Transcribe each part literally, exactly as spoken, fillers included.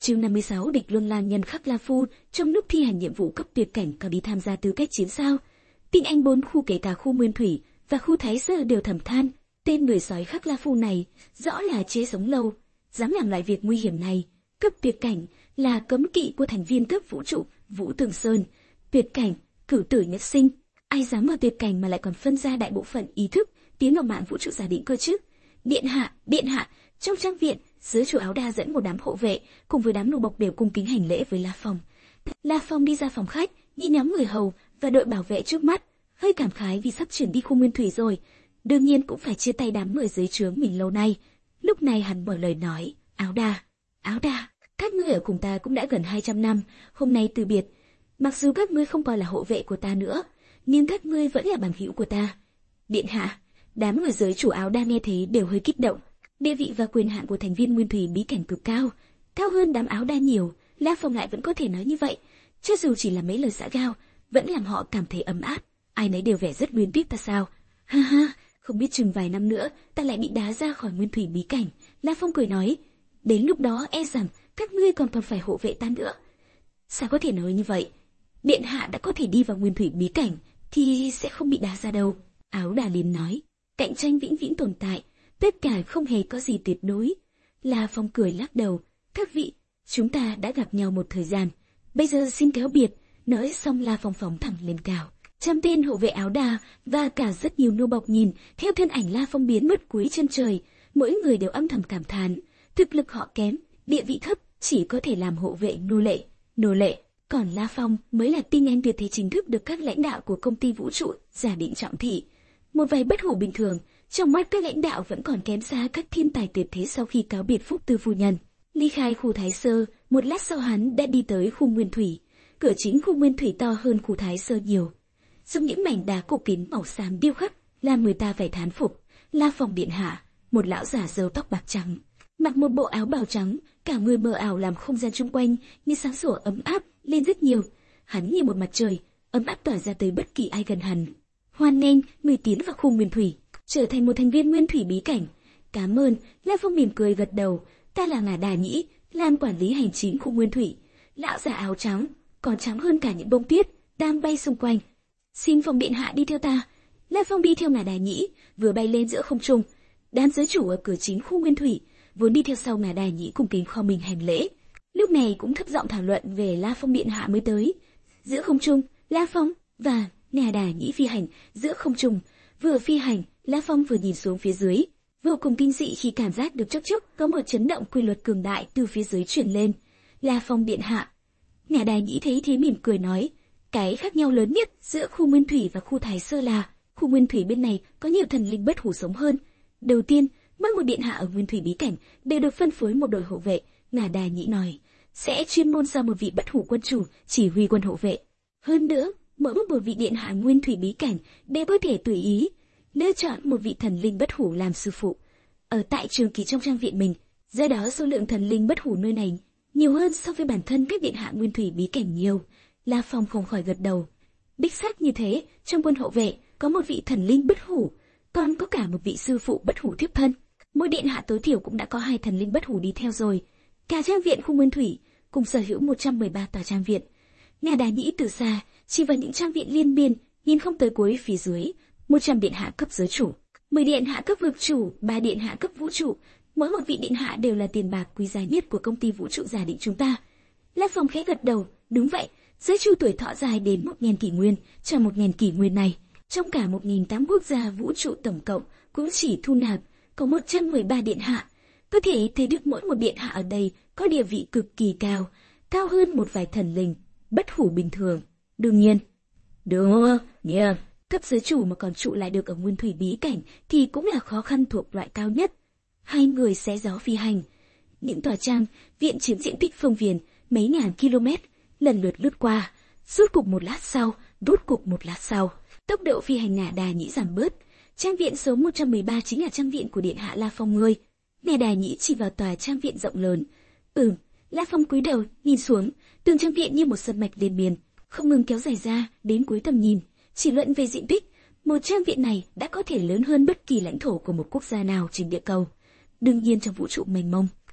Chương năm mươi sáu Địch Luân Lang nhân khắc La Phu trong lúc thi hành nhiệm vụ cấp tuyệt cảnh có đi tham gia tư cách chiến sao. Tinh Anh bốn khu kể cả khu Nguyên Thủy và khu Thái Sơ đều thầm than, tên người sói khắc La Phu này rõ là chế sống lâu, dám làm loại việc nguy hiểm này. Cấp tuyệt cảnh là cấm kỵ của thành viên cấp vũ trụ Vũ Tường Sơn. Tuyệt cảnh, cửu tử nhất sinh, ai dám vào tuyệt cảnh mà lại còn phân ra đại bộ phận ý thức tiến vào mạng vũ trụ giả định cơ chứ? Điện hạ, điện hạ, trong trang viện, Giới chủ áo đa dẫn một đám hộ vệ cùng với đám nô bộc đều cung kính hành lễ với La Phong. La Phong đi ra phòng khách, nhìn nhóm người hầu và đội bảo vệ trước mắt, hơi cảm khái vì sắp chuyển đi khu Nguyên Thủy rồi. Đương nhiên cũng phải chia tay đám người dưới trướng mình lâu nay. Lúc này hắn mở lời nói, áo đa, áo đa, các ngươi ở cùng ta cũng đã gần hai trăm năm, hôm nay từ biệt. Mặc dù các ngươi không còn là hộ vệ của ta nữa, nhưng các ngươi vẫn là bằng hữu của ta. Điện hạ, đám người giới chủ áo đa nghe thấy đều hơi kích động. Địa vị và quyền hạn của thành viên Nguyên Thủy bí cảnh cực cao, cao hơn đám áo đa nhiều. La Phong lại vẫn có thể nói như vậy, cho dù chỉ là mấy lời xã giao, vẫn làm họ cảm thấy ấm áp. Ai nấy đều vẻ rất luyến tiếc ta sao? Ha ha, không biết chừng vài năm nữa ta lại bị đá ra khỏi Nguyên Thủy bí cảnh. La Phong cười nói, đến lúc đó e rằng các ngươi còn còn phải hộ vệ ta nữa. Sao có thể nói như vậy? Điện hạ đã có thể đi vào Nguyên Thủy bí cảnh thì sẽ không bị đá ra đâu. Áo đà liền nói, cạnh tranh vĩnh viễn tồn tại, tất cả không hề có gì tuyệt đối. La Phong cười lắc đầu, các vị, chúng ta đã gặp nhau một thời gian, bây giờ xin cáo biệt. Nói xong La Phong phóng thẳng lên cao. Trăm tên hộ vệ áo đà và cả rất nhiều nô bộc nhìn theo thân ảnh La Phong biến mất cuối chân trời, mỗi người đều âm thầm cảm thán, thực lực họ kém, địa vị thấp, chỉ có thể làm hộ vệ nô lệ, nô lệ. Còn La Phong mới là tinh anh tuyệt thế chính thức được các lãnh đạo của công ty vũ trụ giả định trọng thị. Một vài bất hủ bình thường, trong mắt các lãnh đạo vẫn còn kém xa các thiên tài tuyệt thế sau khi cáo biệt Phúc Tư phu nhân. Ly khai khu Thái Sơ, một lát sau hắn đã đi tới khu Nguyên Thủy. Cửa chính khu Nguyên Thủy to hơn khu Thái Sơ nhiều, dùng những mảnh đá cổ kính màu xám điêu khắc, làm người ta phải thán phục. La Phong điện hạ, một lão giả râu tóc bạc trắng, mặc một bộ áo bào trắng, cả người mờ ảo làm không gian xung quanh như sáng sủa ấm áp lên rất nhiều. Hắn như một mặt trời, ấm áp tỏa ra tới bất kỳ ai gần hắn. Hoan nghênh người tiến vào khu Nguyên Thủy, trở thành một thành viên Nguyên Thủy bí cảnh. Cảm ơn. La Phong mỉm cười gật đầu. Ta là Ngà Đà Nhĩ, làm quản lý hành chính khu Nguyên Thủy. Lão già áo trắng, còn trắng hơn cả những bông tuyết đang bay xung quanh. Xin Phong điện hạ đi theo ta. La Phong đi theo Ngà Đà Nhĩ, vừa bay lên giữa không trung. Đám giới chủ ở cửa chính khu Nguyên Thủy vốn đi theo sau Ngà Đà Nhĩ cung kính kho mình hành lễ, lúc này cũng thấp giọng thảo luận về La Phong điện hạ mới tới. Giữa không trung, La Phong và Ngà Đà Nhĩ phi hành giữa không trung. Vừa phi hành, La Phong vừa nhìn xuống phía dưới, vô cùng kinh dị khi cảm giác được chốc chốc có một chấn động quy luật cường đại từ phía dưới truyền lên. La Phong điện hạ. Ngà Đà Nhĩ thấy thế mỉm cười nói, cái khác nhau lớn nhất giữa khu Nguyên Thủy và khu Thái Sơ là khu Nguyên Thủy bên này có nhiều thần linh bất hủ sống hơn. Đầu tiên, mỗi một điện hạ ở Nguyên Thủy bí cảnh đều được phân phối một đội hộ vệ. Ngà Đà Nhĩ nói, sẽ chuyên môn do một vị bất hủ quân chủ chỉ huy quân hộ vệ. Hơn nữa, mỗi một vị điện hạ Nguyên Thủy bí cảnh đều có thể tùy ý lựa chọn một vị thần linh bất hủ làm sư phụ ở tại trường kỳ trong trang viện mình. Do đó số lượng thần linh bất hủ nơi này nhiều hơn so với bản thân các điện hạ Nguyên Thủy bí cảnh nhiều. La Phong không khỏi gật đầu. Đích xác như thế, trong quân hộ vệ có một vị thần linh bất hủ, còn có cả một vị sư phụ bất hủ tiếp thân. Mỗi điện hạ tối thiểu cũng đã có hai thần linh bất hủ đi theo rồi. Cả trang viện khu Nguyên Thủy cùng sở hữu một trăm mười ba tòa trang viện. Ngà Đà Nhĩ từ xa chỉ vào những trang viện liên miên, nhìn không tới cuối phía dưới, một trăm điện hạ cấp giới chủ, mười điện hạ cấp vực chủ, ba điện hạ cấp vũ trụ, mỗi một vị điện hạ đều là tiền bạc quý giá nhất của công ty vũ trụ giả định chúng ta. La Phong khẽ gật đầu, đúng vậy, giới chủ tuổi thọ dài đến một nghìn kỷ nguyên, trong một nghìn kỷ nguyên này, trong cả một nghìn tám quốc gia vũ trụ tổng cộng cũng chỉ thu nạp có một trăm mười ba điện hạ. Có thể thấy được mỗi một điện hạ ở đây có địa vị cực kỳ cao, cao hơn một vài thần linh bất hủ bình thường. Đương nhiên, đương nhiên, cấp giới chủ mà còn trụ lại được ở Nguyên Thủy bí cảnh thì cũng là khó khăn thuộc loại cao nhất. Hai người xé gió phi hành, những tòa trang viện chiếm diện tích phương viên mấy ngàn km, lần lượt lướt qua. Rút cục một lát sau, rút cục một lát sau, tốc độ phi hành Ngà Đà Nhĩ giảm bớt. Trang viện số một trăm mười ba chính là trang viện của điện hạ La Phong ngươi. Ngà Đà Nhĩ chỉ vào tòa trang viện rộng lớn. Ừm. La Phong cúi đầu nhìn xuống, tường trang viện như một sơn mạch liên miên, không ngừng kéo dài ra đến cuối tầm nhìn. Chỉ luận về diện tích, một trang viện này đã có thể lớn hơn bất kỳ lãnh thổ của một quốc gia nào trên địa cầu. Đương nhiên trong vũ trụ mênh mông,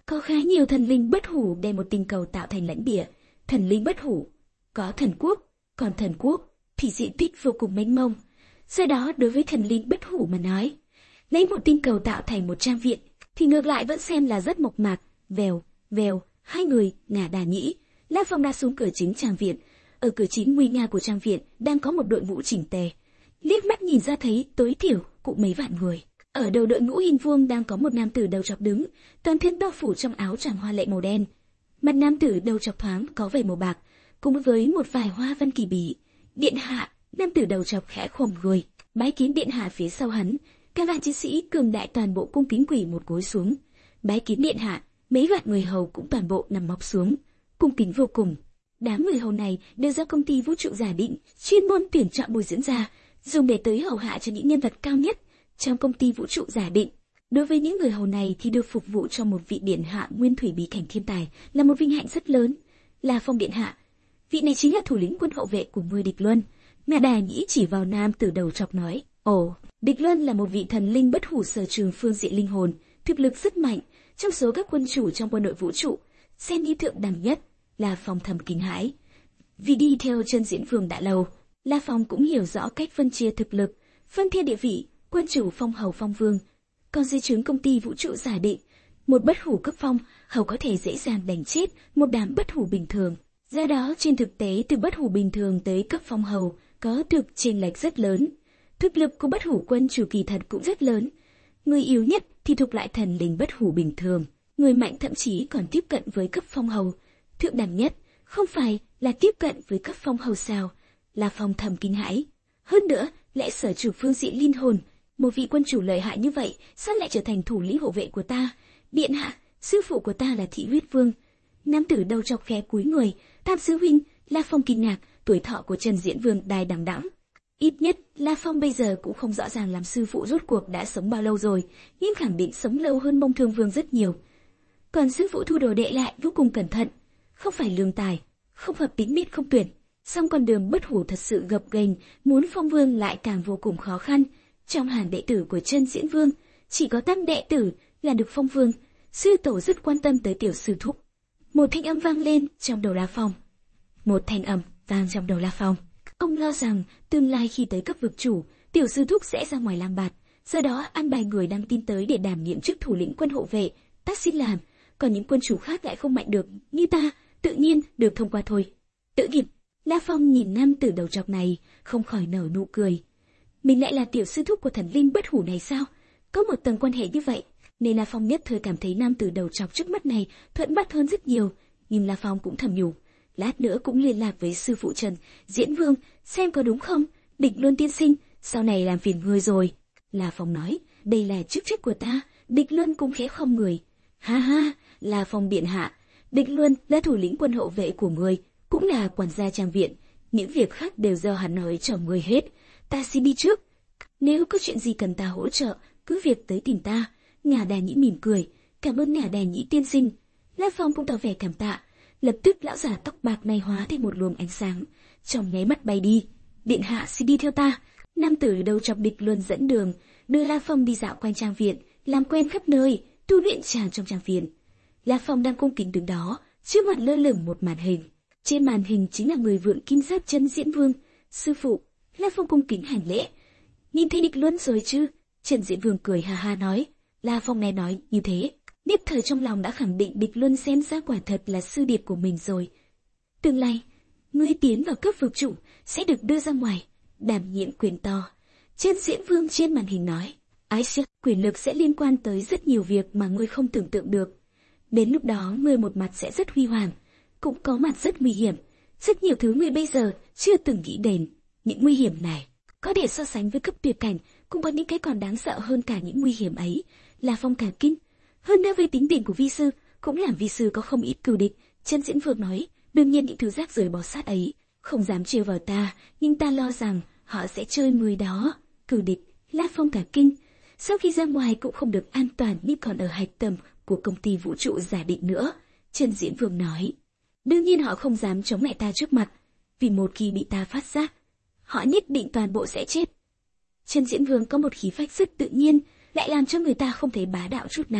Có khá nhiều thần linh bất hủ đem một tinh cầu tạo thành lãnh địa. Thần linh bất hủ có thần quốc, còn thần quốc thì diện tích vô cùng mênh mông. Do đó đối với thần linh bất hủ mà nói, lấy một tinh cầu tạo thành một trang viện thì ngược lại vẫn xem là rất mộc mạc. Vèo, vèo, hai người ngả đà nhĩ, La Phong đã xuống cửa chính trang viện. Ở cửa chính nguy nga của trang viện đang có một đội ngũ chỉnh tề. Liếc mắt nhìn ra thấy tối thiểu cũng mấy vạn người. Ở đầu đội ngũ hình vuông đang có một nam tử đầu chọc đứng, toàn thân bao phủ trong áo choàng hoa lệ màu đen. Mặt nam tử đầu chọc thoáng có vẻ màu bạc, cùng với một vài hoa văn kỳ bí. Điện hạ, nam tử đầu chọc khẽ khom người, bái kiến điện hạ. Phía sau hắn, các vạn chiến sĩ cường đại toàn bộ cung kính quỳ một gối xuống. Bái kiến điện hạ. Mấy vạn người hầu cũng toàn bộ nằm mọc xuống, cung kính vô cùng. Đám người hầu này đều do công ty vũ trụ giả định chuyên môn tuyển chọn bồi dưỡng ra, dùng để tới hầu hạ cho những nhân vật cao nhất trong công ty vũ trụ giả định. Đối với những người hầu này thì được phục vụ cho một vị điện hạ nguyên thủy bí cảnh thiên tài là một vinh hạnh rất lớn. La Phong điện hạ, vị này chính là thủ lĩnh quân hậu vệ của ngươi Địch Luân. Ngạ Đà Nhĩ chỉ vào nam tử đầu chọc nói, ồ, Địch Luân là một vị thần linh bất hủ sở trường phương diện linh hồn, thực lực rất mạnh. Trong số các quân chủ trong quân đội vũ trụ, xem như thượng đẳng nhất. La Phong thầm kinh hãi. Vì đi theo chân diễn vương đã lâu, La Phong cũng hiểu rõ cách phân chia thực lực, phân thiên địa vị, quân chủ phong hầu phong vương. Còn dưới trướng công ty vũ trụ giả định, một bất hủ cấp phong hầu có thể dễ dàng đánh chết một đám bất hủ bình thường. Do đó trên thực tế từ bất hủ bình thường tới cấp phong hầu có thực chênh lệch rất lớn. Thực lực của bất hủ quân chủ kỳ thật cũng rất lớn. Người yếu nhất thì thuộc lại thần linh bất hủ bình thường, người mạnh thậm chí còn tiếp cận với cấp phong hầu. Thượng đẳng nhất không phải là tiếp cận với cấp phong hầu sao? La Phong thầm kinh hãi. Hơn nữa, lẽ sở chủ phương diện linh hồn, một vị quân chủ lợi hại như vậy, sao lại trở thành thủ lĩnh hộ vệ của ta? Điện hạ, sư phụ của ta là Thị Huyết Vương. Nam tử đầu chọc khẽ cúi người, Tam sư huynh. La Phong kinh ngạc, tuổi thọ của Trần Diễn Vương đài đằng đẵng. Ít nhất, La Phong bây giờ cũng không rõ ràng làm sư phụ rốt cuộc đã sống bao lâu rồi, nhưng khẳng định sống lâu hơn Mông Thương Vương rất nhiều. Còn sư phụ thu đồ đệ lại vô cùng cẩn thận, không phải lương tài, không hợp tính biết không tuyển. Song con đường bất hủ thật sự gập ghềnh, muốn phong vương lại càng vô cùng khó khăn. Trong hàng đệ tử của Trân Diễn Vương, chỉ có tam đệ tử là được phong vương. Sư tổ rất quan tâm tới tiểu sư thúc. Một thanh âm vang lên trong đầu La Phong. Một thanh âm vang trong đầu La Phong. Ông lo rằng tương lai khi tới cấp vực chủ, tiểu sư thúc sẽ ra ngoài làm bạt, do đó an bài người đang tin tới để đảm nhiệm chức thủ lĩnh quân hộ vệ. Ta xin làm, còn những quân chủ khác lại không mạnh được như ta, tự nhiên được thông qua thôi. Tự nghiệp. La Phong nhìn nam tử đầu chọc này, không khỏi nở nụ cười. Mình lại là tiểu sư thúc của thần linh bất hủ này sao? Có một tầng quan hệ như vậy, nên La Phong nhất thời cảm thấy nam tử đầu chọc trước mắt này thuận mắt hơn rất nhiều. Nhưng La Phong cũng thầm nhủ, lát nữa cũng liên lạc với sư phụ Trần Diễn Vương xem có đúng không. Địch Luân tiên sinh, sau này làm phiền ngươi rồi. La Phong nói, đây là chức trách của ta. Địch Luân cũng khẽ khom người. Ha ha, La Phong điện hạ, Địch Luân là thủ lĩnh quân hậu vệ của ngươi, cũng là quản gia trang viện, những việc khác đều do hắn nói cho ngươi hết. Ta xin đi trước, nếu có chuyện gì cần ta hỗ trợ, cứ việc tới tìm ta. Ngả Đà Nhĩ mỉm cười, cảm ơn Ngả Đà Nhĩ tiên sinh. La Phong cũng tỏ vẻ cảm tạ. Lập tức lão già tóc bạc này hóa thành một luồng ánh sáng, trong nháy mắt bay đi. Điện hạ xin đi theo ta. Nam tử đầu chọc Địch Luân dẫn đường, đưa La Phong đi dạo quanh trang viện, làm quen khắp nơi, tu luyện tràn trong trang viện. La Phong đang cung kính đứng đó, trước mặt lơ lửng một màn hình. Trên màn hình chính là người vượn kim giáp Trân Diễn Vương. Sư phụ. La Phong cung kính hành lễ. Nhìn thấy Địch Luân rồi chứ? Trần Diễn Vương cười ha ha nói. La Phong nghe nói như thế, nhất thời trong lòng đã khẳng định Địch Luân xem ra quả thật là sư điệp của mình rồi. Tương lai, ngươi tiến vào cấp vực chủ sẽ được đưa ra ngoài, đảm nhiệm quyền to. Trần Diễn Vương trên màn hình nói. Ái siếc, quyền lực sẽ liên quan tới rất nhiều việc mà ngươi không tưởng tượng được. Đến lúc đó ngươi một mặt sẽ rất huy hoàng, cũng có mặt rất nguy hiểm. Rất nhiều thứ ngươi bây giờ chưa từng nghĩ đến. Những nguy hiểm này có thể so sánh với cấp tuyệt cảnh, cũng có những cái còn đáng sợ hơn cả những nguy hiểm ấy. La Phong cả kinh. Hơn nữa với tính tình của vi sư, cũng làm vi sư có không ít cừu địch. Trân Diễn Vương nói, đương nhiên những thứ rác rưởi bò sát ấy không dám trêu vào ta, nhưng ta lo rằng họ sẽ chơi người đó. Cừu địch. La Phong cả kinh. Sau khi ra ngoài cũng không được an toàn như còn ở hạch tâm của công ty vũ trụ giả định nữa. Trân Diễn Vương nói, đương nhiên họ không dám chống lại ta trước mặt, vì một khi bị ta phát giác, họ nhất định toàn bộ sẽ chết. Trân Diễn Vương có một khí phách rất tự nhiên, lại làm cho người ta không thấy bá đạo chút nào.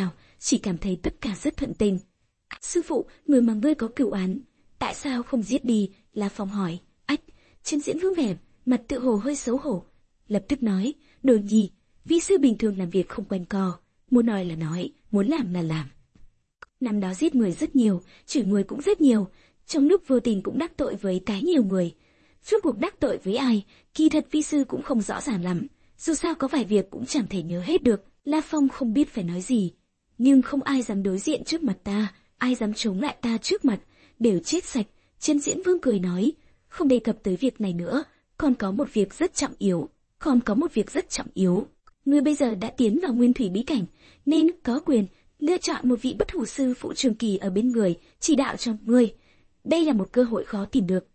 chỉ cảm thấy tất cả rất thuận tình. Sư phụ, người mà ngươi có cửu án, tại sao không giết đi? La Phong hỏi. Ách, Chân Diễn Vương vẻ mặt tự hồ hơi xấu hổ, lập tức nói, Đồ Nhi, vi sư bình thường làm việc không quanh co, muốn nói là nói, muốn làm là làm. Năm đó giết người rất nhiều, chửi người cũng rất nhiều, trong lúc vô tình cũng đắc tội với cái nhiều người. Rốt cuộc đắc tội với ai, kỳ thật vi sư cũng không rõ ràng lắm, dù sao có vài việc cũng chẳng thể nhớ hết được. La Phong không biết phải nói gì, nhưng không ai dám đối diện trước mặt ta, ai dám chống lại ta trước mặt, đều chết sạch. Chân Diễn Vương cười nói, không đề cập tới việc này nữa, còn có một việc rất trọng yếu, còn có một việc rất trọng yếu. Ngươi bây giờ đã tiến vào nguyên thủy bí cảnh, nên có quyền lựa chọn một vị bất hủ sư phụ trường kỳ ở bên người, chỉ đạo cho ngươi. Đây là một cơ hội khó tìm được.